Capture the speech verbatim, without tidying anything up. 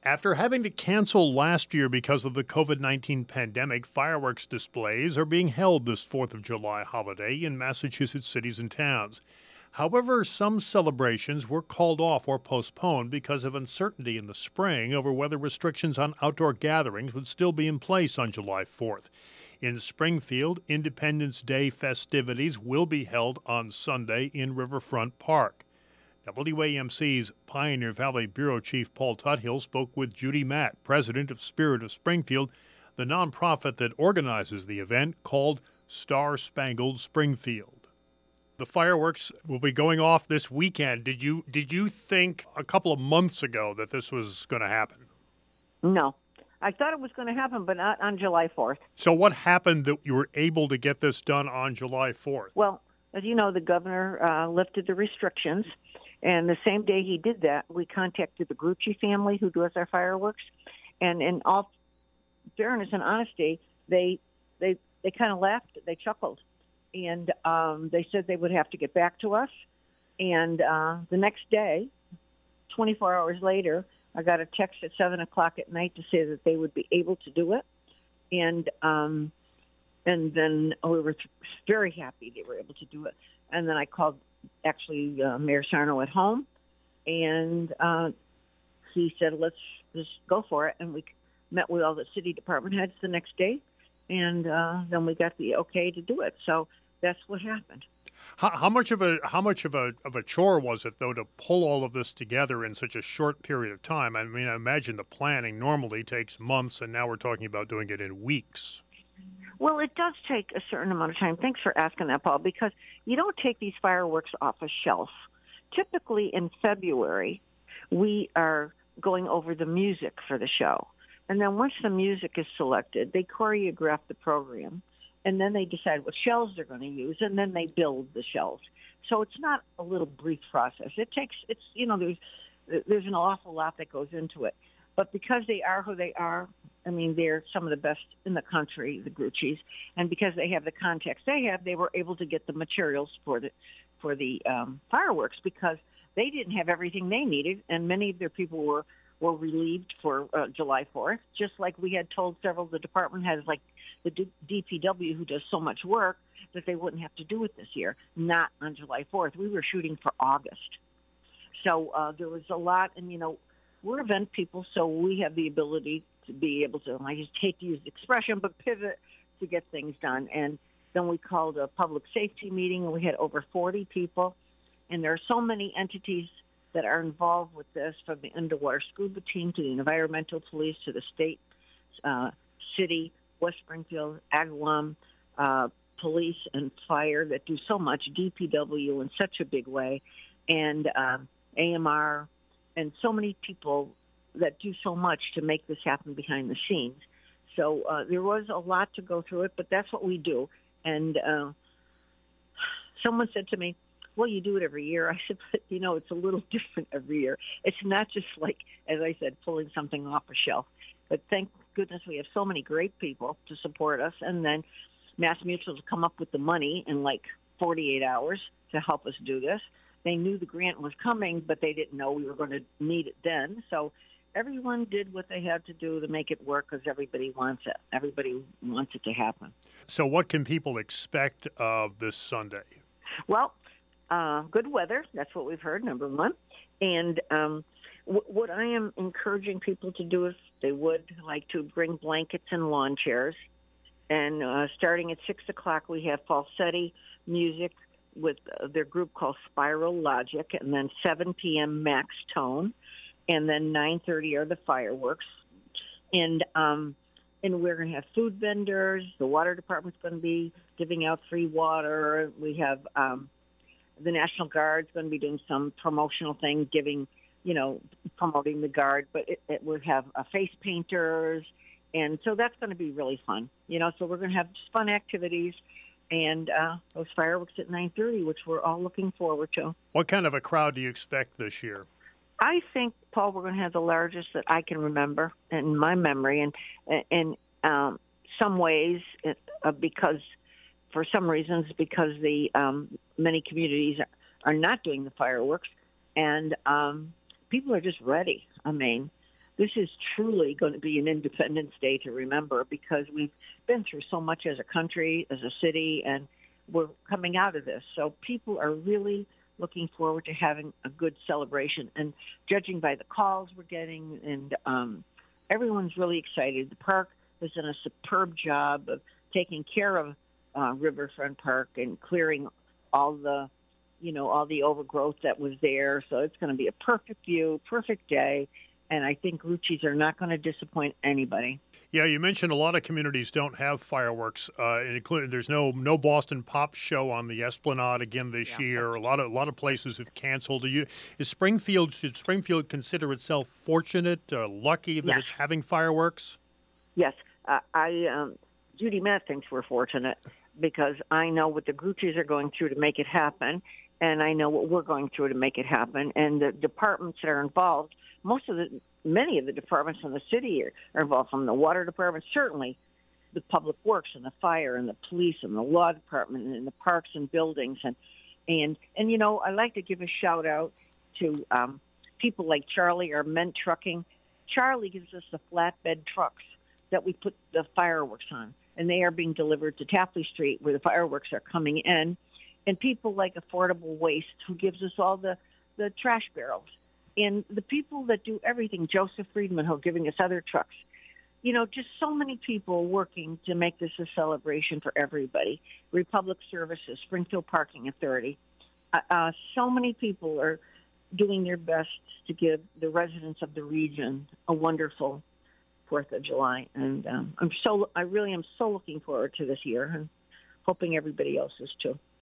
After having to cancel last year because of the COVID nineteen pandemic, fireworks displays are being held this fourth of July holiday in Massachusetts cities and towns. However, some celebrations were called off or postponed because of uncertainty in the spring over whether restrictions on outdoor gatherings would still be in place on July fourth. In Springfield, Independence Day festivities will be held on Sunday in Riverfront Park. W A M C's Pioneer Valley Bureau Chief Paul Tuthill spoke with Judy Matt, president of Spirit of Springfield, the nonprofit that organizes the event called Star Spangled Springfield. The fireworks will be going off this weekend. Did you did you think a couple of months ago that this was going to happen? No. I thought it was going to happen, but not on July fourth. So what happened that you were able to get this done on July fourth? Well, as you know, the governor uh, lifted the restrictions. And the same day he did that, we contacted the Grucci family who does our fireworks. And in all fairness and honesty, they they they kind of laughed. They chuckled. And um, they said they would have to get back to us. And uh, the next day, twenty-four hours later, I got a text at seven o'clock at night to say that they would be able to do it. And um, and then we were very happy they were able to do it. And then I called actually uh, Mayor Sarno at home, and uh, he said, let's just go for it. And we met with all the city department heads the next day, and uh, then we got the okay to do it. So that's what happened. How, how much of a how much of a of a chore was it, though, to pull all of this together in such a short period of time? I mean, I imagine the planning normally takes months, and now we're talking about doing it in weeks. Well, it does take a certain amount of time. Thanks for asking that, Paul, because you don't take these fireworks off a shelf. Typically in February, we are going over the music for the show. And then once the music is selected, they choreograph the program, and then they decide what shells they're going to use, and then they build the shells. So it's not a little brief process. It takes, it's, you know, there's, there's an awful lot that goes into it. But because they are who they are, I mean, they're some of the best in the country, the Grucci's, and because they have the contacts they have, they were able to get the materials for the for the um, fireworks because they didn't have everything they needed, and many of their people were, were relieved for uh, July fourth, just like we had told several of the department heads, like the D P W, who does so much work, that they wouldn't have to do it this year, not on July fourth. We were shooting for August. So uh, there was a lot, and, you know, we're event people, so we have the ability to be able to, I just hate to use the expression, but pivot to get things done. And then we called a public safety meeting, and we had over forty people. And there are so many entities that are involved with this, from the underwater scuba team to the environmental police to the state, uh, city, West Springfield, Agawam, uh, police and fire that do so much, D P W in such a big way, and uh, A M R, and so many people that do so much to make this happen behind the scenes. So uh, there was a lot to go through it, but that's what we do. And uh, someone said to me, well, you do it every year. I said, but, you know, it's a little different every year. It's not just like, as I said, pulling something off a shelf. But thank goodness we have so many great people to support us. And then Mass Mutual has come up with the money in like forty-eight hours to help us do this. They knew the grant was coming, but they didn't know we were going to need it then. So everyone did what they had to do to make it work because everybody wants it. Everybody wants it to happen. So what can people expect of this Sunday? Well, uh, good weather. That's what we've heard, number one. And um, w- what I am encouraging people to do, if they would like to, bring blankets and lawn chairs. And uh, starting at six o'clock, we have falsetti music with uh, their group called Spiral Logic, and then seven p.m. Max Tone, and then nine thirty are the fireworks. And um, and we're going to have food vendors. The water department's going to be giving out free water. We have um, the National Guard's going to be doing some promotional thing, giving, you know, promoting the Guard. But it, it, we'll have uh, face painters, and so that's going to be really fun. You know, so we're going to have just fun activities. And uh, those fireworks at nine thirty, which we're all looking forward to. What kind of a crowd do you expect this year? I think, Paul, we're going to have the largest that I can remember in my memory. And in um, some ways, it, uh, because for some reasons, because the um, many communities are, are not doing the fireworks, and um, people are just ready. I mean, this is truly going to be an Independence Day to remember because we've been through so much as a country, as a city, and we're coming out of this. So people are really looking forward to having a good celebration. And judging by the calls we're getting, and um, everyone's really excited. The park has done a superb job of taking care of uh, Riverfront Park and clearing all the, you know, all the overgrowth that was there. So it's going to be a perfect view, perfect day. And I think Rucci's are not going to disappoint anybody. Yeah, you mentioned a lot of communities don't have fireworks, uh, including there's no no Boston Pop show on the Esplanade again this Yeah. year. A lot of a lot of places have canceled. Do you is Springfield should Springfield consider itself fortunate, uh, lucky that Yes. it's having fireworks? Yes, uh, I um, Judy Matt thinks we're fortunate because I know what the Grucci's are going through to make it happen, and I know what we're going through to make it happen. And the departments that are involved, most of the, many of the departments in the city are, are involved, from the water department, certainly the public works and the fire and the police and the law department and the parks and buildings. And, and, and you know, I like to give a shout out to um, people like Charlie or Ment Trucking. Charlie gives us the flatbed trucks that we put the fireworks on, and they are being delivered to Tapley Street where the fireworks are coming in. And people like Affordable Waste, who gives us all the, the trash barrels. And the people that do everything, Joseph Friedman, who are giving us other trucks. You know, just so many people working to make this a celebration for everybody. Republic Services, Springfield Parking Authority. Uh, uh, so many people are doing their best to give the residents of the region a wonderful Fourth of July. And um, I'm so, I really am so looking forward to this year, and hoping everybody else is too.